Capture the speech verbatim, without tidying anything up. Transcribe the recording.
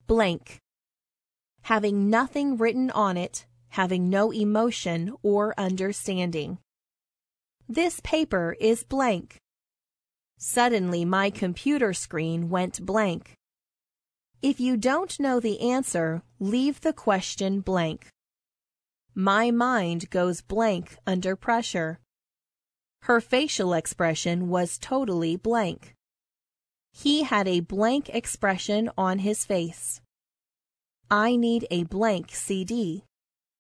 Blank. Having nothing written on it, having no emotion or understanding. This paper is blank. Suddenly my computer screen went blank. If you don't know the answer, leave the question blank. My mind goes blank under pressure. Her facial expression was totally blank. He had a blank expression on his face. I need a blank C D.